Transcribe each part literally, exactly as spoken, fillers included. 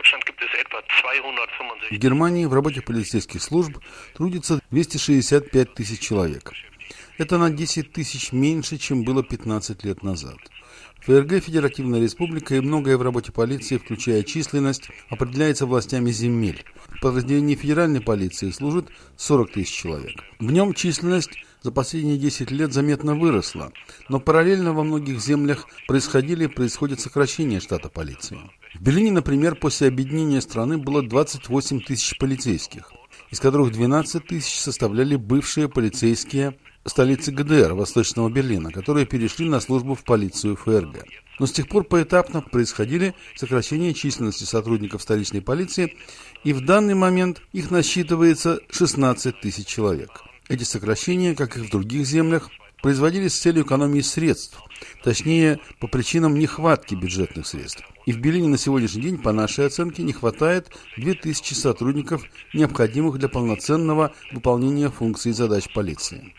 В Германии в работе полицейских служб трудится двести шестьдесят пять тысяч человек. Это на десять тысяч меньше, чем было пятнадцать лет назад. ФРГ – Федеративная Республика, и многое в работе полиции, включая численность, определяется властями земель. В подразделении федеральной полиции служит сорок тысяч человек. В нем численность за последние десять лет заметно выросла, но параллельно во многих землях происходили и происходят сокращения штата полиции. В Берлине, например, после объединения страны было двадцать восемь тысяч полицейских, из которых двенадцать тысяч составляли бывшие полицейские столицы ГДР, Восточного Берлина, которые перешли на службу в полицию ФРГ. Но с тех пор поэтапно происходили сокращения численности сотрудников столичной полиции, и в данный момент их насчитывается шестнадцать тысяч человек. Эти сокращения, как и в других землях, производились с целью экономии средств, точнее, по причинам нехватки бюджетных средств. И в Берлине на сегодняшний день, по нашей оценке, не хватает две тысячи сотрудников, необходимых для полноценного выполнения функций и задач полиции.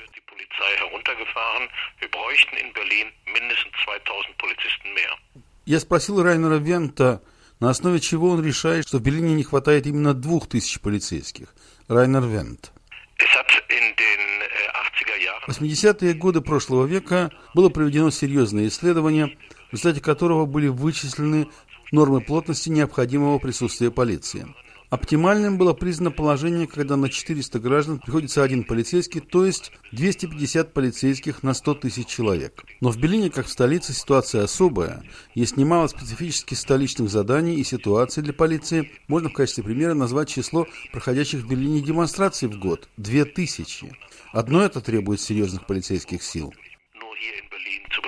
Я спросил Райнера Вента, на основе чего он решает, что в Берлине не хватает именно двух тысяч полицейских. Райнер Вент. В восьмидесятые годы прошлого века было проведено серьезное исследование, в результате которого были вычислены нормы плотности необходимого присутствия полиции. Оптимальным было признано положение, когда на четыреста граждан приходится один полицейский, то есть двести пятьдесят полицейских на сто тысяч человек. Но в Берлине, как в столице, ситуация особая. Есть немало специфических столичных заданий и ситуаций для полиции. Можно в качестве примера назвать число проходящих в Берлине демонстраций в год – две тысячи. Одно это требует серьезных полицейских сил.